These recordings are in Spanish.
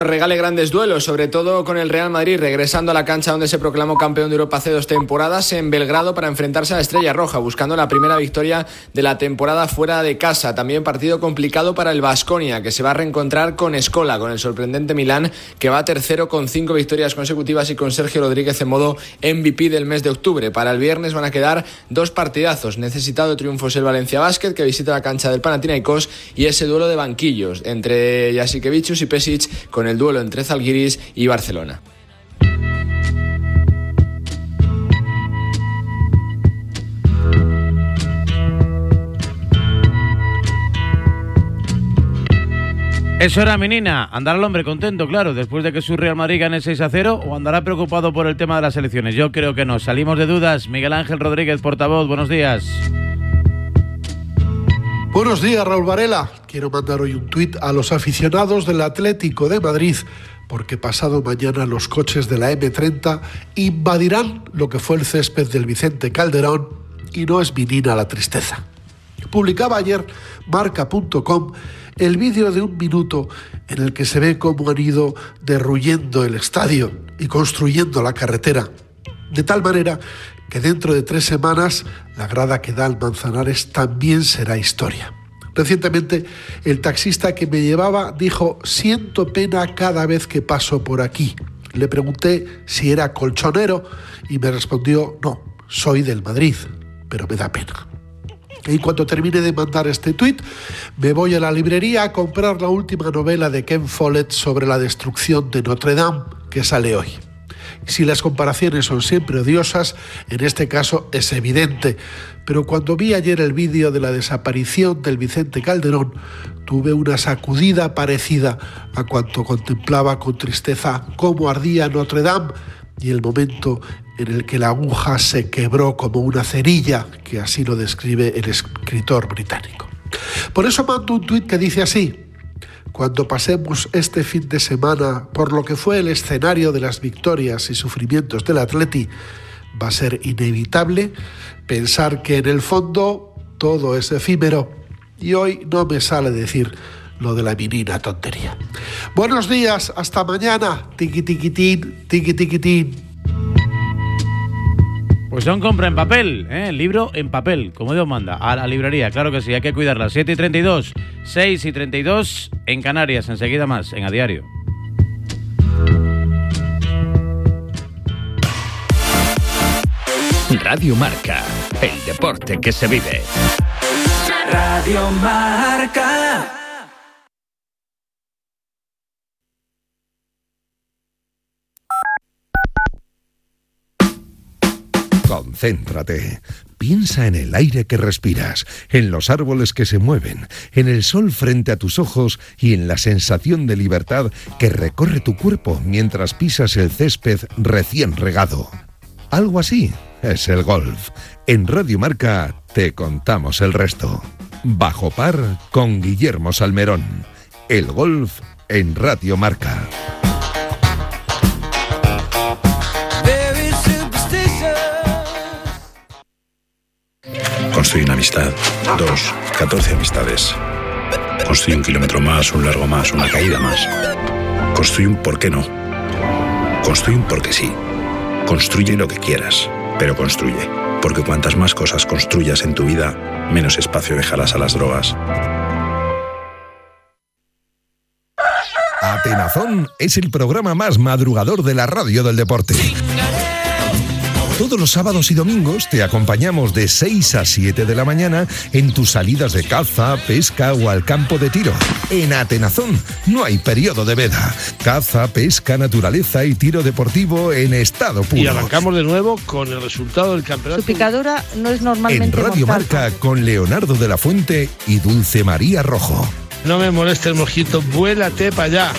regale grandes duelos, sobre todo con el Real Madrid regresando a la cancha donde se proclamó campeón de Europa hace 2 temporadas en Belgrado para enfrentarse a la Estrella Roja, buscando la primera victoria de la temporada fuera de casa. También partido complicado para el Baskonia, que se va a reencontrar con Scola, con el sorprendente Milán, que va tercero con 5 victorias consecutivas y con Sergio Rodríguez en modo MVP del mes de octubre. Para el viernes van a quedar 2 partidazos. Necesitado triunfos el Valencia Basket, que visita la cancha del Panathinaikos, y ese duelo de banquillos entre Jasikevičius y Pešić, con el duelo entre Zalgiris y Barcelona. Eso era, menina. ¿Andará el hombre contento, claro, después de que su Real Madrid gane 6-0, o andará preocupado por el tema de las elecciones? Yo creo que no. Salimos de dudas. Miguel Ángel Rodríguez, portavoz, buenos días. Buenos días, Raúl Varela. Quiero mandar hoy un tuit a los aficionados del Atlético de Madrid, porque pasado mañana los coches de la M30 invadirán lo que fue el césped del Vicente Calderón, y no es vinina la tristeza. Publicaba ayer marca.com el vídeo de 1 minuto en el que se ve cómo han ido derruyendo el estadio y construyendo la carretera, de tal manera que dentro de 3 semanas la grada que da al Manzanares también será historia. Recientemente, el taxista que me llevaba dijo: siento pena cada vez que paso por aquí. Le pregunté si era colchonero y me respondió: no, soy del Madrid, pero me da pena. Y cuando termine de mandar este tuit, me voy a la librería a comprar la última novela de Ken Follett sobre la destrucción de Notre Dame, que sale hoy. Si las comparaciones son siempre odiosas, en este caso es evidente, pero cuando vi ayer el vídeo de la desaparición del Vicente Calderón, tuve una sacudida parecida a cuanto contemplaba con tristeza cómo ardía Notre Dame y el momento en el que la aguja se quebró como una cerilla, que así lo describe el escritor británico. Por eso mando un tuit que dice así: cuando pasemos este fin de semana por lo que fue el escenario de las victorias y sufrimientos del Atleti, va a ser inevitable pensar que en el fondo todo es efímero, y hoy no me sale decir lo de la menina tontería. Buenos días, hasta mañana. Tiqui tiquitín, tiqui tiquitín. Pues son compra en papel, el libro en papel, como Dios manda, a la librería, claro que sí, hay que cuidarla. 7:32, 6:32 en Canarias, enseguida más, en A Diario. Radio Marca, el deporte que se vive. Radio Marca. Concéntrate. Piensa en el aire que respiras, en los árboles que se mueven, en el sol frente a tus ojos y en la sensación de libertad que recorre tu cuerpo mientras pisas el césped recién regado. Algo así es el golf. En Radio Marca te contamos el resto. Bajo par con Guillermo Salmerón. El golf en Radio Marca. Construye una amistad, 2, 14 amistades. Construye 1 kilómetro más, un largo más, una caída más. Construye un por qué no. Construye un porque sí. Construye lo que quieras, pero construye. Porque cuantas más cosas construyas en tu vida, menos espacio dejarás a las drogas. Atenazón es el programa más madrugador de la radio del deporte. Todos los sábados y domingos te acompañamos de 6 a 7 de la mañana en tus salidas de caza, pesca o al campo de tiro. En Atenazón no hay periodo de veda. Caza, pesca, naturaleza y tiro deportivo en estado puro. Y arrancamos de nuevo con el resultado del campeonato. Su picadura no es normalmente en Radio mortal. Marca con Leonardo de la Fuente y Dulce María Rojo. No me moleste el mosquito, vuélate para allá.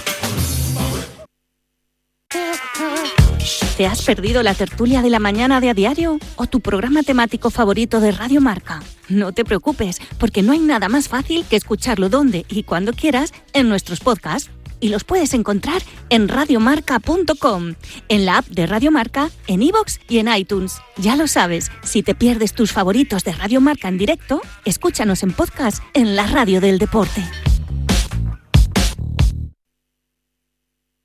¿Te has perdido la tertulia de la mañana de A Diario o tu programa temático favorito de Radio Marca? No te preocupes, porque no hay nada más fácil que escucharlo donde y cuando quieras en nuestros podcasts. Y los puedes encontrar en radiomarca.com, en la app de Radio Marca, en iVoox y en iTunes. Ya lo sabes, si te pierdes tus favoritos de Radio Marca en directo, escúchanos en podcast en la radio del deporte.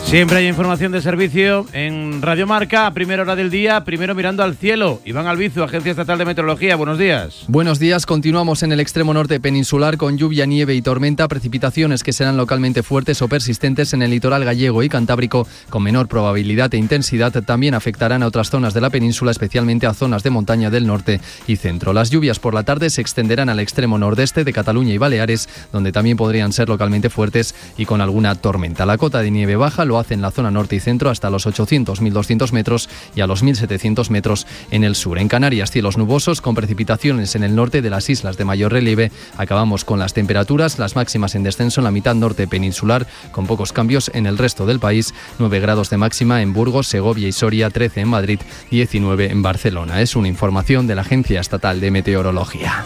Siempre hay información de servicio en Radio Marca, a primera hora del día, primero mirando al cielo. Iván Albizu, Agencia Estatal de Meteorología, buenos días. Buenos días, continuamos en el extremo norte peninsular con lluvia, nieve y tormenta, precipitaciones que serán localmente fuertes o persistentes en el litoral gallego y cantábrico con menor probabilidad e intensidad. También afectarán a otras zonas de la península, especialmente a zonas de montaña del norte y centro. Las lluvias por la tarde se extenderán al extremo nordeste de Cataluña y Baleares, donde también podrían ser localmente fuertes y con alguna tormenta. La cota de nieve baja lo hace en la zona norte y centro hasta los 800-1200 metros y a los 1700 metros en el sur. En Canarias, cielos nubosos con precipitaciones en el norte de las islas de mayor relieve. Acabamos con las temperaturas, las máximas en descenso en la mitad norte peninsular, con pocos cambios en el resto del país. 9 grados de máxima en Burgos, Segovia y Soria, 13 en Madrid, 19 en Barcelona. Es una información de la Agencia Estatal de Meteorología.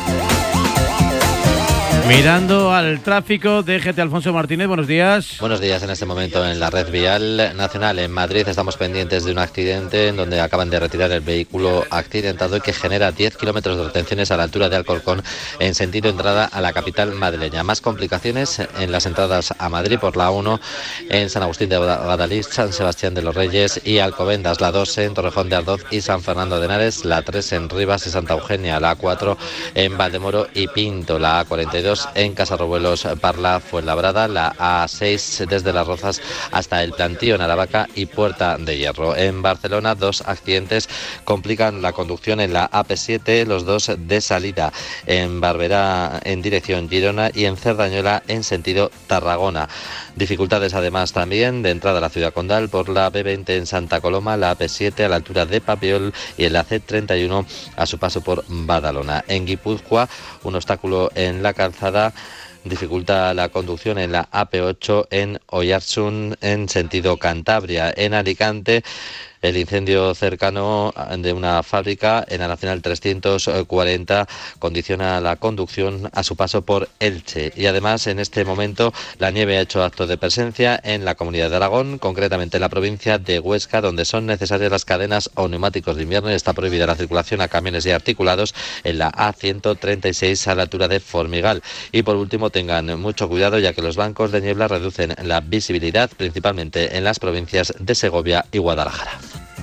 Mirando al tráfico, DGT Alfonso Martínez, buenos días. Buenos días. En este momento en la red vial nacional en Madrid estamos pendientes de un accidente en donde acaban de retirar el vehículo accidentado y que genera 10 kilómetros de retenciones a la altura de Alcorcón en sentido entrada a la capital madrileña. Más complicaciones en las entradas a Madrid por la 1 en San Agustín de Guadalix, San Sebastián de los Reyes y Alcobendas, la 2 en Torrejón de Ardoz y San Fernando de Henares, la 3 en Rivas y Santa Eugenia, la 4 en Valdemoro y Pinto, la A42 en Casarrobuelos, Parla, Fuenlabrada, la A6 desde Las Rozas hasta el Plantío en Aravaca y Puerta de Hierro. En Barcelona, 2 accidentes complican la conducción en la AP7, los 2 de salida en Barberá en dirección Girona y en Cerdañola en sentido Tarragona. Dificultades además también de entrada a la ciudad condal por la B20 en Santa Coloma, la AP7 a la altura de Papiol y en la C31 a su paso por Badalona. En Guipúzcoa, un obstáculo en la calzada dificulta la conducción en la AP8 en Oyarzún en sentido Cantabria. En Alicante, el incendio cercano de una fábrica en la Nacional 340 condiciona la conducción a su paso por Elche. Y además, en este momento, la nieve ha hecho acto de presencia en la Comunidad de Aragón, concretamente en la provincia de Huesca, donde son necesarias las cadenas o neumáticos de invierno y está prohibida la circulación a camiones y articulados en la A136 a la altura de Formigal. Y por último, tengan mucho cuidado, ya que los bancos de niebla reducen la visibilidad, principalmente en las provincias de Segovia y Guadalajara.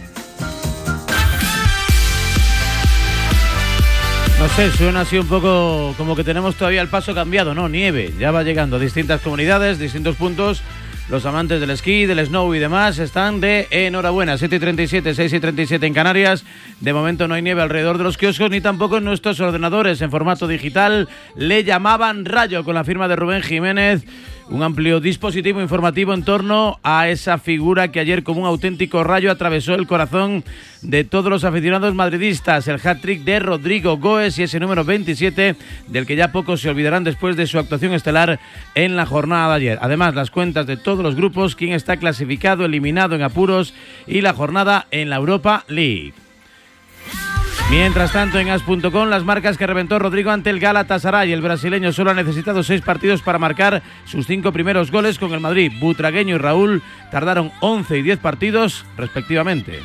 No sé, suena así un poco como que tenemos todavía el paso cambiado, ¿no? Nieve, ya va llegando a distintas comunidades, distintos puntos. Los amantes del esquí, del snow y demás están de enhorabuena. 7:37, 6:37 en Canarias. De momento no hay nieve alrededor de los kioscos ni tampoco en nuestros ordenadores en formato digital. Le llamaban Rayo con la firma de Rubén Jiménez. Un amplio dispositivo informativo en torno a esa figura que ayer como un auténtico rayo atravesó el corazón de todos los aficionados madridistas. El hat-trick de Rodrigo Goes y ese número 27 del que ya pocos se olvidarán después de su actuación estelar en la jornada de ayer. Además, las cuentas de todos los grupos, quién está clasificado, eliminado en apuros y la jornada en la Europa League. Mientras tanto, en as.com, las marcas que reventó Rodrigo ante el Galatasaray. El brasileño solo ha necesitado 6 partidos para marcar sus 5 primeros goles con el Madrid. Butragueño y Raúl tardaron 11 y 10 partidos, respectivamente.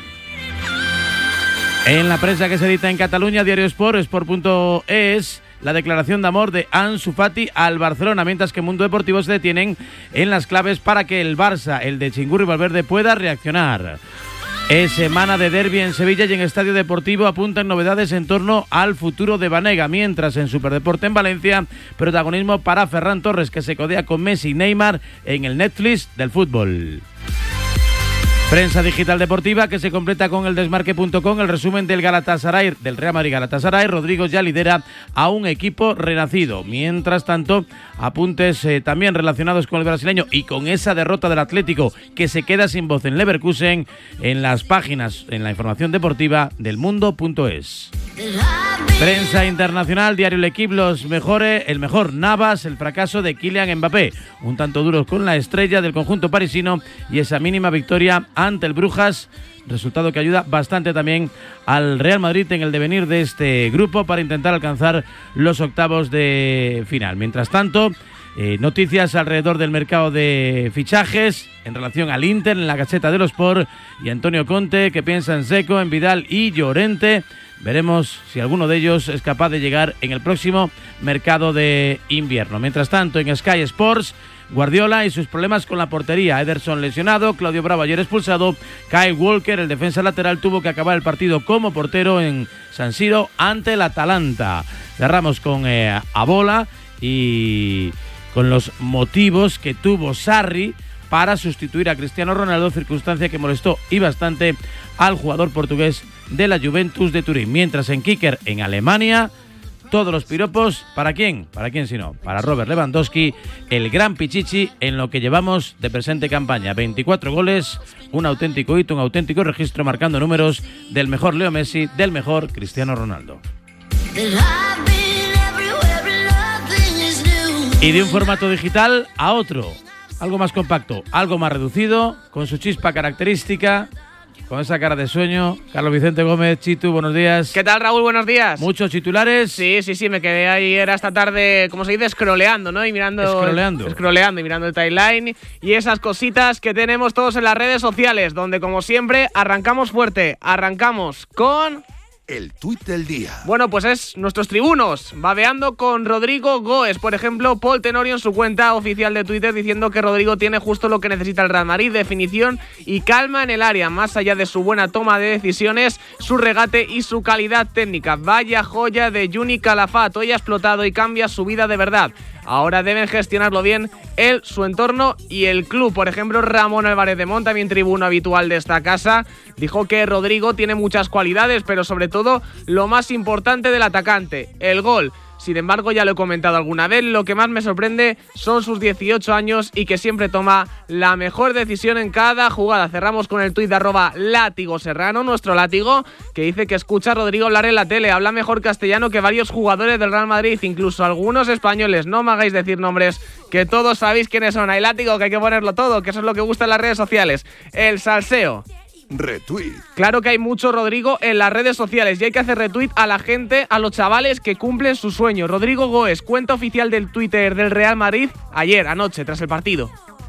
En la prensa que se edita en Cataluña, Diario Sport, Sport.es, la declaración de amor de Ansu Fati al Barcelona, mientras que Mundo Deportivo se detienen en las claves para que el Barça, el de Chingurri Valverde, pueda reaccionar. Es semana de derbi en Sevilla y en Estadio Deportivo apuntan novedades en torno al futuro de Banega, mientras en Superdeporte en Valencia, protagonismo para Ferran Torres, que se codea con Messi y Neymar en el Netflix del fútbol. Prensa digital deportiva que se completa con el desmarque.com, el resumen del Galatasaray, del Real Madrid Galatasaray. Rodrigo ya lidera a un equipo renacido. Mientras tanto, apuntes también relacionados con el brasileño y con esa derrota del Atlético que se queda sin voz en Leverkusen en las páginas, en la información deportiva del mundo.es. Prensa internacional, diario L'Equipe, el mejor Navas, el fracaso de Kylian Mbappé, un tanto duro con la estrella del conjunto parisino y esa mínima victoria ante el Brujas, resultado que ayuda bastante también al Real Madrid en el devenir de este grupo para intentar alcanzar los octavos de final. Mientras tanto, Noticias alrededor del mercado de fichajes en relación al Inter en la Gazzetta dello Sport y Antonio Conte, que piensa en Seco, en Vidal y Llorente. Veremos si alguno de ellos es capaz de llegar en el próximo mercado de invierno. Mientras tanto, en Sky Sports, Guardiola y sus problemas con la portería. Ederson lesionado, Claudio Bravo ayer expulsado, Kyle Walker, el defensa lateral, tuvo que acabar el partido como portero en San Siro ante el Atalanta. Cerramos con Abola y con los motivos que tuvo Sarri para sustituir a Cristiano Ronaldo, circunstancia que molestó y bastante al jugador portugués de la Juventus de Turín. Mientras en Kicker, en Alemania, todos los piropos, ¿para quién? ¿Para quién si no? Para Robert Lewandowski, el gran Pichichi en lo que llevamos de presente campaña. 24 goles, un auténtico hito, un auténtico registro, marcando números del mejor Leo Messi, del mejor Cristiano Ronaldo. Y de un formato digital a otro, algo más compacto, algo más reducido, con su chispa característica, con esa cara de sueño. Carlos Vicente Gómez, Chitu, buenos días. ¿Qué tal, Raúl? Buenos días. ¿Muchos titulares? Sí, me quedé ayer esta tarde, como se dice, scrolleando, ¿no? Y mirando... Scrolleando y mirando el timeline y esas cositas que tenemos todos en las redes sociales, donde, como siempre, arrancamos fuerte. Arrancamos con... el tuit del día. Bueno, pues es nuestros tribunos, babeando con Rodrigo Goes. Por ejemplo, Paul Tenorio en su cuenta oficial de Twitter diciendo que Rodrigo tiene justo lo que necesita el Real Madrid: definición y calma en el área, más allá de su buena toma de decisiones, su regate y su calidad técnica. Vaya joya de Juni Calafat, hoy ha explotado y cambia su vida de verdad. Ahora deben gestionarlo bien él, su entorno y el club. Por ejemplo, Ramón Álvarez de Mon, también tribuno habitual de esta casa, dijo que Rodrigo tiene muchas cualidades, pero sobre todo lo más importante del atacante, el gol. Sin embargo, ya lo he comentado alguna vez, lo que más me sorprende son sus 18 años y que siempre toma la mejor decisión en cada jugada. Cerramos con el tuit de @látigoserrano, nuestro látigo, que dice que escucha a Rodrigo hablar en la tele, habla mejor castellano que varios jugadores del Real Madrid, incluso algunos españoles. No me hagáis decir nombres, que todos sabéis quiénes son. Hay látigo, que hay que ponerlo todo, que eso es lo que gusta en las redes sociales. El salseo. Retweet. Claro que hay mucho Rodrigo en las redes sociales y hay que hacer retweet a la gente, a los chavales que cumplen su sueño. Rodrigo Goes, cuenta oficial del Twitter del Real Madrid, ayer, anoche, tras el partido.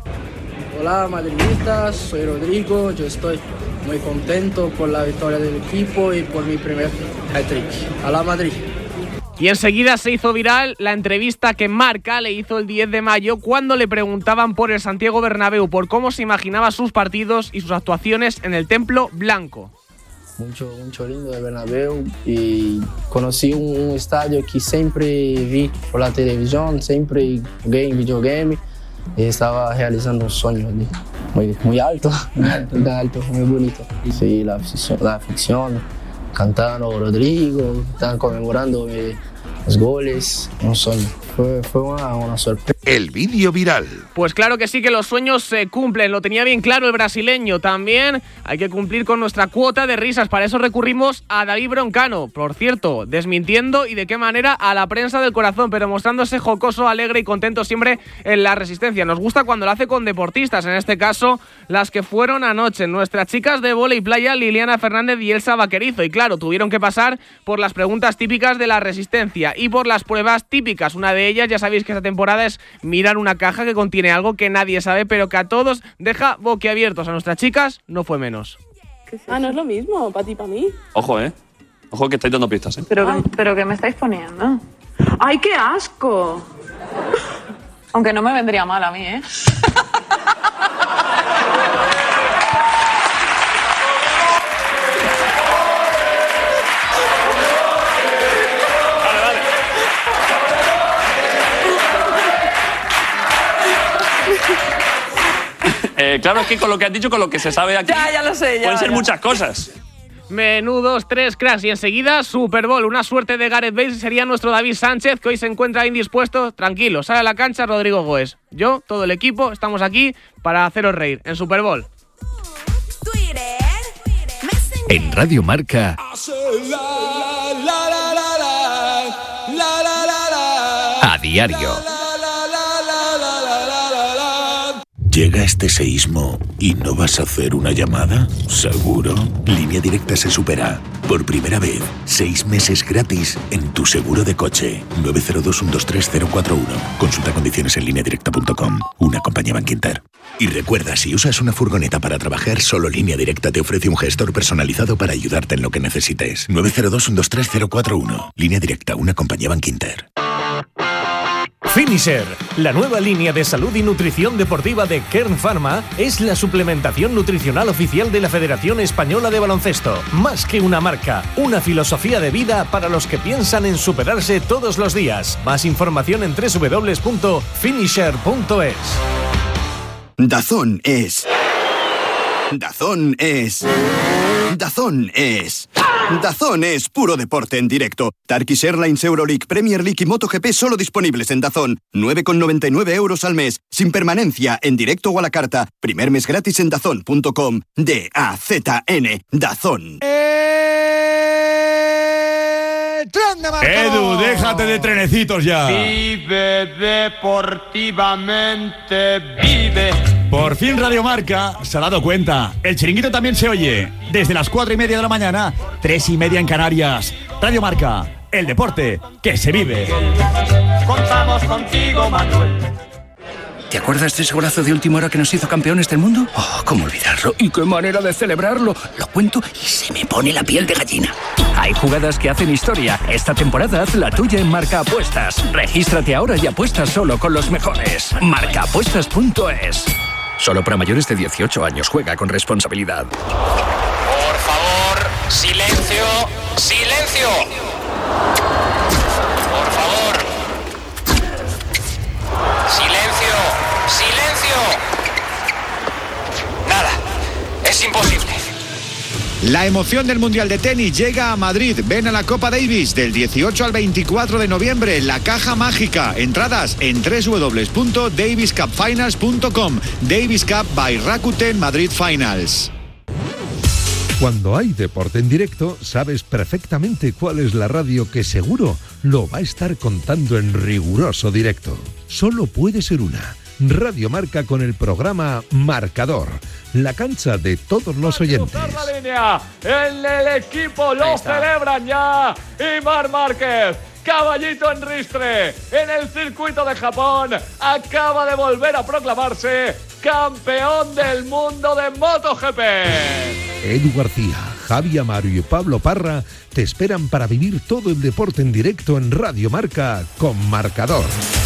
Hola madridistas, soy Rodrigo, yo estoy muy contento por la victoria del equipo y por mi primer hat-trick. ¡A la Madrid! Y enseguida se hizo viral la entrevista que Marca le hizo el 10 de mayo cuando le preguntaban por el Santiago Bernabéu, por cómo se imaginaba sus partidos y sus actuaciones en el Templo Blanco. Mucho lindo el Bernabéu y conocí un estadio que siempre vi por la televisión, siempre jugué en videogame y estaba realizando un sueño muy alto, muy bonito. Sí, la afición cantando Rodrigo, están conmemorando los goles, un sueño. Fue una sorpresa. El vídeo viral. Pues claro que sí, que los sueños se cumplen, lo tenía bien claro el brasileño. También hay que cumplir con nuestra cuota de risas, para eso recurrimos a David Broncano, por cierto, desmintiendo y de qué manera a la prensa del corazón, pero mostrándose jocoso, alegre y contento siempre en la Resistencia. Nos gusta cuando lo hace con deportistas, en este caso las que fueron anoche, nuestras chicas de vóley playa, Liliana Fernández y Elsa Vaquerizo, y claro, tuvieron que pasar por las preguntas típicas de la Resistencia y por las pruebas típicas. Una de ellas, ya sabéis que esta temporada, es mirar una caja que contiene algo que nadie sabe, pero que a todos deja boquiabiertos. A nuestras chicas no fue menos. No es lo mismo, para ti y para mí. Ojo, Ojo que estáis dando pistas, Pero ¿qué me estáis poniendo? ¡Ay, qué asco! Aunque no me vendría mal a mí, Claro, es que con lo que has dicho, con lo que se sabe aquí, ya lo sé, pueden ser muchas cosas. Menudos 3 cracks. Y enseguida Super Bowl, una suerte de Gareth Bale sería nuestro David Sánchez, que hoy se encuentra indispuesto. Tranquilo, sale a la cancha Rodrigo Goes. Yo, todo el equipo, estamos aquí para haceros reír en Super Bowl. En Radio Marca, a diario. ¿Llega este seísmo y no vas a hacer una llamada? ¿Seguro? Línea Directa se supera. Por primera vez, 6 meses gratis en tu seguro de coche. 902-123-041. Consulta condiciones en lineadirecta.com. Una compañía Bankinter. Y recuerda, si usas una furgoneta para trabajar, solo Línea Directa te ofrece un gestor personalizado para ayudarte en lo que necesites. 902-123-041. Línea Directa, una compañía Bankinter. Finisher, la nueva línea de salud y nutrición deportiva de Kern Pharma, es la suplementación nutricional oficial de la Federación Española de Baloncesto. Más que una marca, una filosofía de vida para los que piensan en superarse todos los días. Más información en www.finisher.es. DAZN es... DAZN es... DAZN es... DAZN es puro deporte en directo. Turkish Airlines, Euroleague, Premier League y MotoGP solo disponibles en DAZN. 9,99 euros al mes. Sin permanencia, en directo o a la carta. Primer mes gratis en DAZN.com. DAZN. DAZN. Edu, déjate de trenecitos ya. Vive deportivamente, vive. Por fin Radio Marca se ha dado cuenta. El Chiringuito también se oye. Desde las 4:30 de la mañana, 3:30 en Canarias. Radio Marca, el deporte que se vive. Contamos contigo, Manuel. ¿Te acuerdas de ese golazo de última hora que nos hizo campeones del mundo? Oh, cómo olvidarlo. ¿Y qué manera de celebrarlo? Lo cuento y se me pone la piel de gallina. Hay jugadas que hacen historia. Esta temporada haz la tuya en Marca Apuestas. Regístrate ahora y apuesta solo con los mejores. Marcaapuestas.es. Solo para mayores de 18 años. Juega con responsabilidad. Por favor, silencio, silencio. Por favor. Silencio, silencio. Nada, es imposible. La emoción del Mundial de Tenis llega a Madrid. Ven a la Copa Davis del 18 al 24 de noviembre. La caja mágica. Entradas en www.daviscupfinals.com. Davis Cup by Rakuten Madrid Finals. Cuando hay deporte en directo, sabes perfectamente cuál es la radio que seguro lo va a estar contando en riguroso directo. Solo puede ser una. Radio Marca con el programa Marcador, la cancha de todos los oyentes. La línea. El equipo lo celebran ya. Y Marc Márquez, caballito en ristre, en el circuito de Japón, acaba de volver a proclamarse campeón del mundo de MotoGP. Edu García, Javi Amaro y Pablo Parra te esperan para vivir todo el deporte en directo en Radio Marca con Marcador.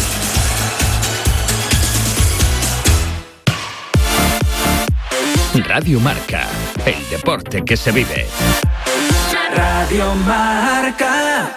Radio Marca, el deporte que se vive. Radio Marca.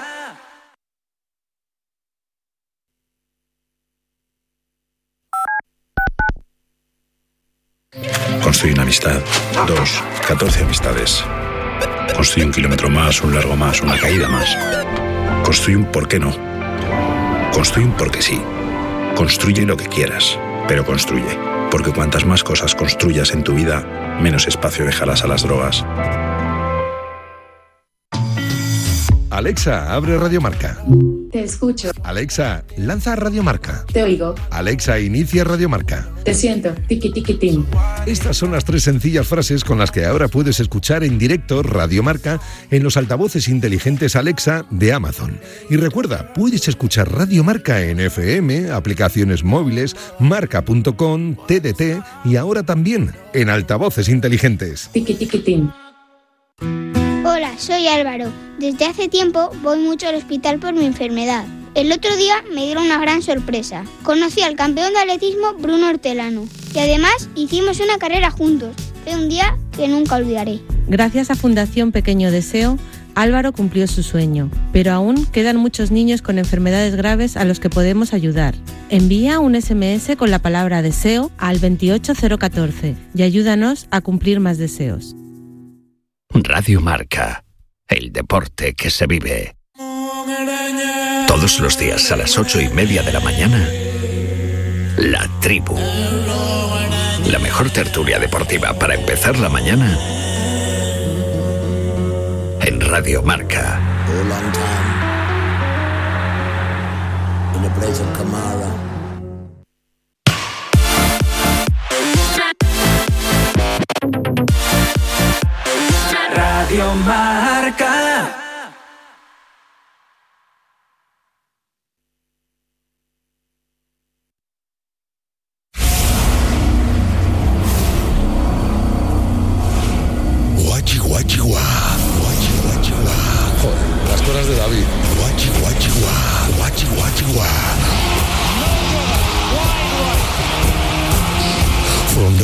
Construye una amistad. 2, 14 amistades. Construye 1 kilómetro más, un largo más, una caída más. Construye un por qué no. Construye un porque sí. Construye lo que quieras, pero construye. Porque cuantas más cosas construyas en tu vida, menos espacio dejarás a las drogas. Alexa, abre Radio Marca. Te escucho. Alexa, lanza Radio Marca. Te oigo. Alexa, inicia Radio Marca. Te siento. Tiki tiki tin. Estas son las 3 sencillas frases con las que ahora puedes escuchar en directo Radio Marca en los altavoces inteligentes Alexa de Amazon. Y recuerda, puedes escuchar Radio Marca en FM, aplicaciones móviles, marca.com, TDT y ahora también en altavoces inteligentes. Tiki tiki tin. Hola, soy Álvaro. Desde hace tiempo voy mucho al hospital por mi enfermedad. El otro día me dieron una gran sorpresa. Conocí al campeón de atletismo Bruno Hortelano y además hicimos una carrera juntos. Fue un día que nunca olvidaré. Gracias a Fundación Pequeño Deseo, Álvaro cumplió su sueño, pero aún quedan muchos niños con enfermedades graves a los que podemos ayudar. Envía un SMS con la palabra deseo al 28014 y ayúdanos a cumplir más deseos. Radio Marca, el deporte que se vive. Todos los días a las 8:30 de la mañana, La Tribu. La mejor tertulia deportiva para empezar la mañana en Radio Marca.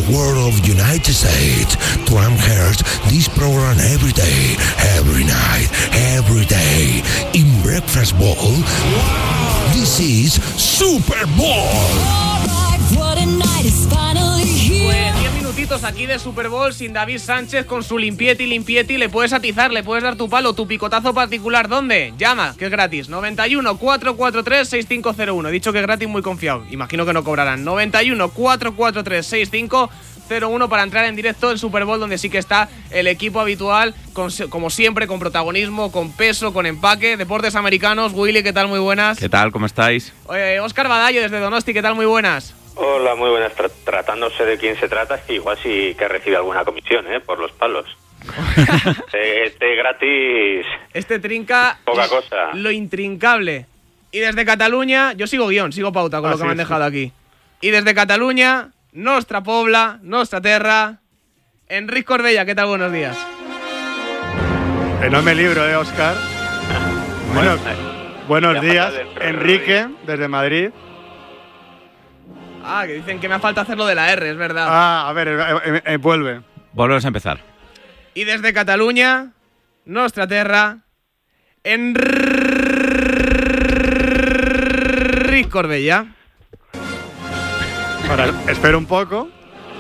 world of United States to Amherst this program every day, every night, every day. In Breakfast Bowl, this is Super Bowl. Pues 10 minutitos aquí de Super Bowl sin David Sánchez con su limpieti. Le puedes atizar, le puedes dar tu palo, tu picotazo particular. ¿Dónde? Llama, que es gratis. 91 443 6501. He dicho que es gratis, muy confiado. Imagino que no cobrarán. 91 443 6501 para entrar en directo en Super Bowl, donde sí que está el equipo habitual, como siempre, con protagonismo, con peso, con empaque. Deportes Americanos. Willy, ¿qué tal? Muy buenas. ¿Qué tal? ¿Cómo estáis? Óscar Badallo desde Donosti, ¿qué tal? Muy buenas. Hola, muy buenas. Tratándose de quién se trata, es que igual sí que recibe alguna comisión, por los palos. Este gratis. Este trinca. Poca cosa. Lo intrincable. Y desde Cataluña, yo sigo guión, sigo pauta con lo que me han dejado aquí. Y desde Cataluña, nostra pobla, nostra terra, Enric Corbella, ¿qué tal? Buenos días. No me libro, Óscar. Bueno, buenos días, Enrique, desde Madrid. Ah, que dicen que me hace falta hacerlo de la R, es verdad. Ah, a ver, vuelve. Volvemos a empezar. Y desde Cataluña, nostra terra, Enric Corbella. Ahora, espero un poco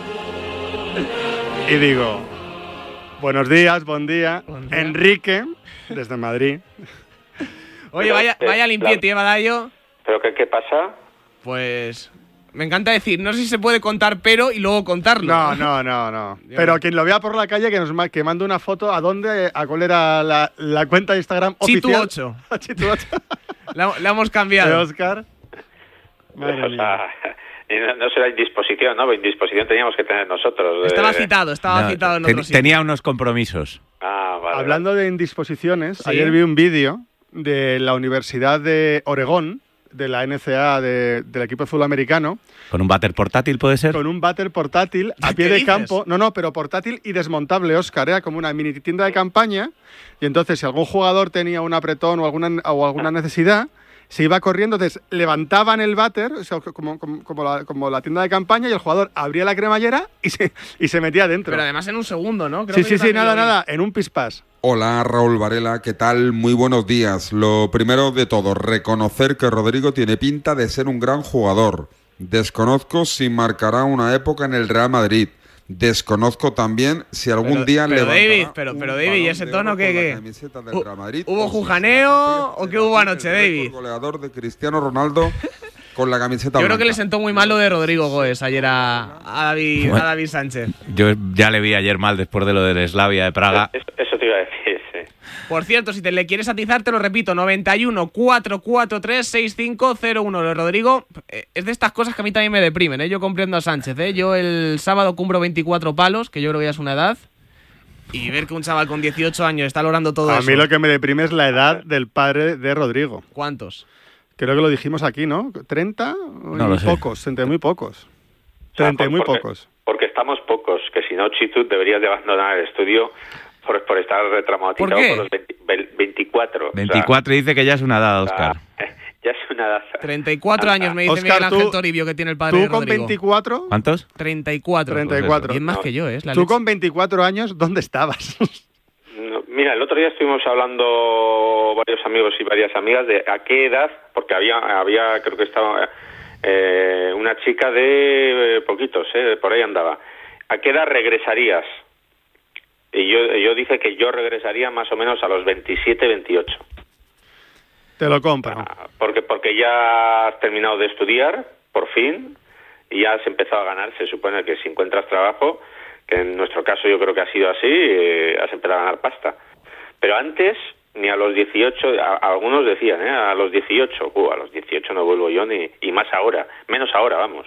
y digo, buenos días, buen día. Enrique, desde Madrid. Oye, vaya limpiete, Badallo. ¿Pero qué pasa? Pues me encanta decir, no sé si se puede contar pero y luego contarlo. No. Pero quien lo vea por la calle, que mande una foto a cuál era la cuenta de Instagram oficial. Chitu 8. La hemos cambiado. De Óscar. Madre mía. No será indisposición, ¿no? Indisposición teníamos que tener nosotros. Estaba citado en otro sitio. Tenía unos compromisos. Vale. Hablando de indisposiciones, ayer vi un vídeo de la Universidad de Oregón, de la NCAA del equipo de fútbol americano. ¿Con un váter portátil puede ser? Con un váter portátil a pie de campo. No, pero portátil y desmontable, Óscar. Era como una mini tienda de campaña. Y entonces, si algún jugador tenía un apretón o alguna necesidad, se iba corriendo, entonces levantaban el váter, o sea, como la tienda de campaña, y el jugador abría la cremallera y se metía dentro. Pero además en un segundo, ¿no? Sí, nada, en un pispás. Hola, Raúl Varela, ¿qué tal? Muy buenos días. Lo primero de todo, reconocer que Rodrigo tiene pinta de ser un gran jugador. Desconozco si marcará una época en el Real Madrid. Desconozco también si algún día levantará pero David, ¿y ese tono qué? ¿Hubo jujaneo o qué hubo anoche, David? El goleador de Cristiano Ronaldo con la camiseta blanca. Yo creo que le sentó muy mal lo de Rodrigo Goes ayer a David Sánchez. Yo ya le vi ayer mal después de lo del Slavia de Praga. Eso te iba a decir, sí. Por cierto, si te le quieres atizar, te lo repito, 91 443 6501. Lo de Rodrigo es de estas cosas que a mí también me deprimen, ¿eh? Yo comprendo a Sánchez, ¿eh? Yo el sábado cumplo 24 palos, que yo creo que ya es una edad, y ver que un chaval con 18 años está logrando todo eso. A mí lo que me deprime es la edad del padre de Rodrigo. ¿Cuántos? Creo que lo dijimos aquí, ¿no? ¿30? No lo sé. Pocos, 30 muy pocos. 30 muy pocos. Porque estamos pocos, que si no, Chitu, deberías de abandonar el estudio por estar retraumatizado por los 24. 24 dice que ya es una edad, Óscar. Ya es una edad. 34 años me dice Oscar, Miguel Ángel Toribio que tiene el padre de Rodrigo. ¿Tú con 24? ¿Cuántos? 34. 34. Y es más que yo, ¿eh? Tú con 24 años, ¿dónde estabas? No, mira, el otro día estuvimos hablando varios amigos y varias amigas de a qué edad, porque había creo que estaba una chica de poquitos, por ahí andaba. ¿A qué edad regresarías? Y yo dije que yo regresaría más o menos a los 27, 28. Te lo compro. Porque ya has terminado de estudiar, por fin, y ya has empezado a ganar. Se supone que si encuentras trabajo, que en nuestro caso yo creo que ha sido así, has empezado a ganar pasta. Pero antes, ni a los 18, algunos decían, a los 18, a los 18 no vuelvo yo, y más ahora, menos ahora, vamos.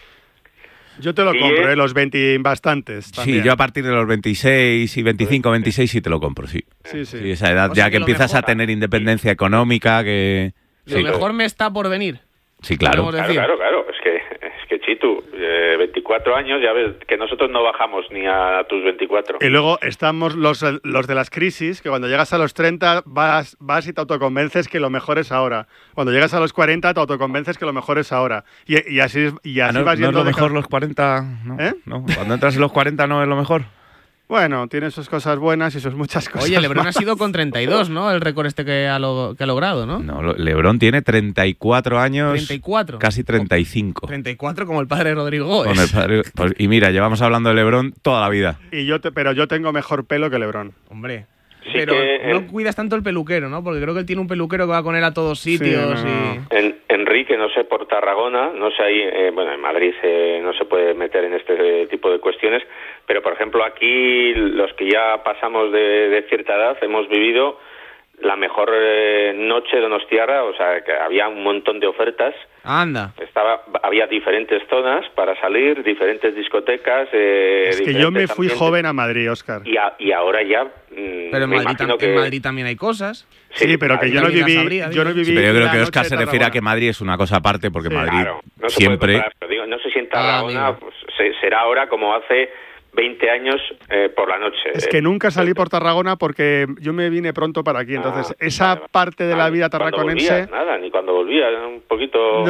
Yo te lo compro, los 20 bastantes. También. Sí, yo a partir de los 26 y 25, 26 sí te lo compro, sí. Sí. Sí, esa edad ya que empiezas a tener independencia económica, que... Lo mejor me está por venir. Sí, claro. Claro. Es que Chitu, 24 años, ya ves que nosotros no bajamos ni a tus 24. Y luego estamos los de las crisis, que cuando llegas a los 30 vas y te autoconvences que lo mejor es ahora. Cuando llegas a los 40 te autoconvences que lo mejor es ahora. Y así no, vas yendo. ¿No es lo de mejor los 40? ¿No? ¿No? Cuando entras en los 40 no es lo mejor. Bueno, tiene sus cosas buenas y sus muchas cosas. Oye, LeBron malas. ha sido con 32, ¿no? El récord que ha logrado, ¿no? No, LeBron tiene 34 años. 34. Casi 35. 34 como el padre de Rodrigo Goes. Con el padre, pues, y mira, llevamos hablando de LeBron toda la vida. Pero yo tengo mejor pelo que LeBron. Hombre. Sí, pero que no cuidas tanto el peluquero, ¿no? Porque creo que él tiene un peluquero que va con él a todos sitios. Sí, no. Enrique, no sé, por Tarragona, no sé ahí, bueno, en Madrid no se puede meter en este tipo de cuestiones, pero por ejemplo aquí los que ya pasamos de cierta edad hemos vivido la mejor noche donostiarra, o sea, que había un montón de ofertas. Anda. Había diferentes zonas para salir, diferentes discotecas. Es que yo me fui joven a Madrid, Óscar. Y ahora ya. Pero en Madrid también hay cosas. Sí, pero que yo no viví. Pero yo creo que Óscar se refiere a que Madrid es una cosa aparte, porque Madrid claro, no se siempre. puede comparar, pero digo, no sé si en Tarragona pues, será ahora como hace 20 años por la noche. Es que nunca salí por Tarragona porque yo me vine pronto para aquí. Entonces, esa parte de la vida tarraconense. Nada, ni cuando volvía, un poquito.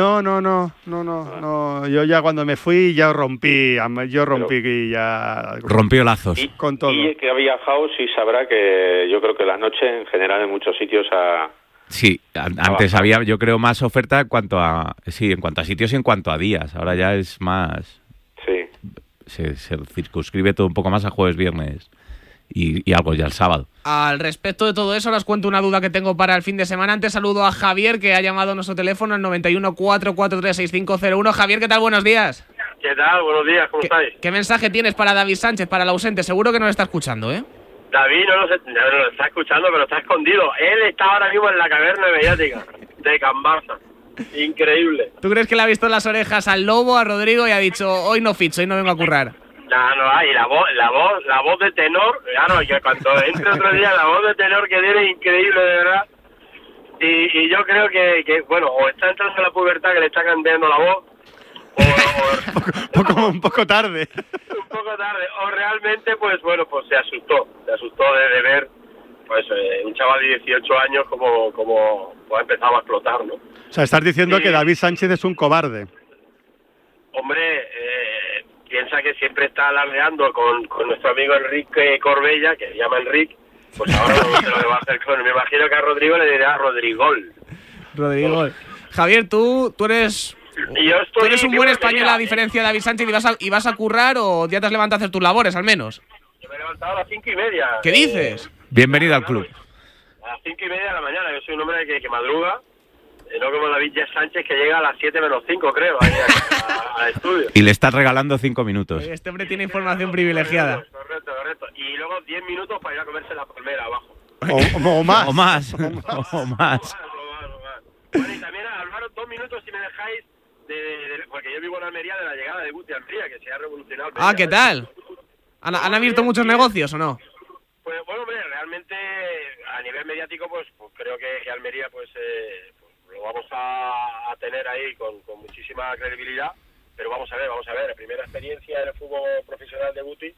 No. Yo ya cuando me fui ya rompí y ya. Rompió lazos. Con todo. Y que ha viajado sí sabrá que yo creo que la noche en general en muchos sitios Sí, antes había, yo creo, más oferta en cuanto a sitios y en cuanto a días. Ahora ya es más. Sí. Se circunscribe todo un poco más a jueves, viernes y algo ya el sábado. Al respecto de todo eso, les cuento una duda que tengo para el fin de semana. Antes saludo a Javier, que ha llamado a nuestro teléfono al 91 443 6501. Javier, ¿qué tal? Buenos días. ¿Qué tal? Buenos días, ¿cómo estáis? ¿Qué mensaje tienes para David Sánchez, para el ausente? Seguro que no lo está escuchando, ¿eh? David no lo está escuchando, pero está escondido. Él está ahora mismo en la caverna mediática de Can Barça. Increíble. ¿Tú crees que le ha visto las orejas al Lobo, a Rodrigo, y ha dicho, hoy no ficho, hoy no vengo a currar? No hay la voz de tenor, claro, que cuando entre otro día la voz de tenor que tiene es increíble, de verdad. Y yo creo que bueno, o está entrando en la pubertad que le está cambiando la voz, un poco tarde. Un poco tarde, o realmente, pues bueno, pues se asustó de ver pues un chaval de 18 años como pues, empezaba a explotar, ¿no? O sea, estás diciendo que David Sánchez es un cobarde. Hombre, piensa que siempre está alardeando con nuestro amigo Enrique Corbella, que se llama Enrique, pues ahora no sé lo que va a hacer con... Me imagino que a Rodrigo le dirá Rodrigol. Rodrigol. Javier, tú eres... ¿Tú eres un buen español a diferencia de David Sánchez y vas a currar o ya te has levantado a hacer tus labores, al menos? Yo me he levantado a las 5:30. ¿Qué dices? Bienvenido al club. A las 5:30 de la mañana. Yo soy un hombre que madruga, no como David Sánchez, que llega a las 7 menos 5, creo, ahí al estudio. Y le estás regalando 5 minutos. Este hombre tiene información privilegiada. Correcto. Y luego 10 minutos para ir a comerse la palmera abajo. O más. O más. Bueno, y también, Álvaro, 2 minutos si me dejáis, porque yo vivo en Almería, de la llegada de Guti Almería, que se ha revolucionado Almería. Ah, ¿qué tal? ¿Han abierto muchos negocios o no? Pues bueno, hombre, realmente a nivel mediático, pues creo que Almería pues lo vamos a tener ahí con muchísima credibilidad, pero vamos a ver, la primera experiencia en el fútbol profesional de Guti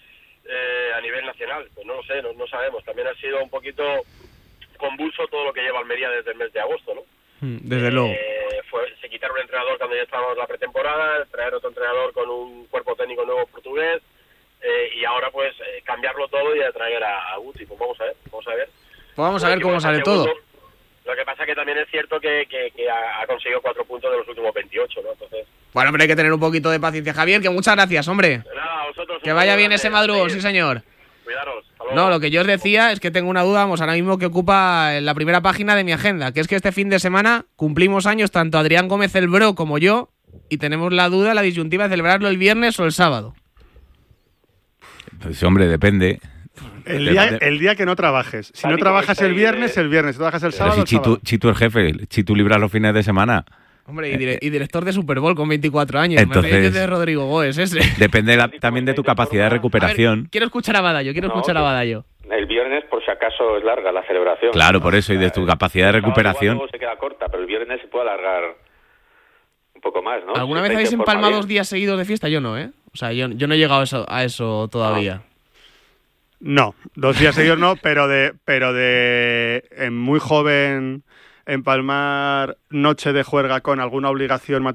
a nivel nacional, pues no lo sé, no sabemos. También ha sido un poquito convulso todo lo que lleva Almería desde el mes de agosto, ¿no? Desde luego. Se quitaron un entrenador cuando ya estábamos en la pretemporada, traer otro entrenador con un cuerpo técnico nuevo portugués, y ahora pues cambiarlo todo y atraer a Guti. Pues vamos a ver. Pues vamos a ver cómo sale todo. Lo que pasa que también es cierto que ha conseguido 4 puntos de los últimos 28, ¿no? Entonces... Bueno, hombre, hay que tener un poquito de paciencia. Javier, que muchas gracias, hombre. Nada, a vosotros. Que vaya bien ese madrugón, sí señor. Cuidaros. No, lo que yo os decía es que tengo una duda, vamos, ahora mismo que ocupa la primera página de mi agenda, que es que este fin de semana cumplimos años tanto Adrián Gómez el Bro como yo, y tenemos la duda, la disyuntiva de celebrarlo el viernes o el sábado. Pues hombre, depende. El día que no trabajes. Si no trabajas el viernes, el viernes. Si trabajas el sábado, el sábado. Chitu el jefe, Chitu libra los fines de semana. Hombre, y director de Super Bowl con 24 años. Entonces, me de Rodrigo Goes ese. Depende también de tu capacidad de recuperación. Ver, quiero escuchar a Badallo, El viernes, por si acaso, es larga la celebración. Claro, por eso, y de tu capacidad de recuperación. Luego se queda corta, pero el viernes se puede alargar un poco más, ¿no? ¿Alguna Si vez te habéis informa empalmado bien. 2 días seguidos de fiesta? Yo no, ¿eh? O sea, yo no he llegado a eso todavía. No, 2 días seguidos no, pero de muy joven empalmar noche de juerga con alguna obligación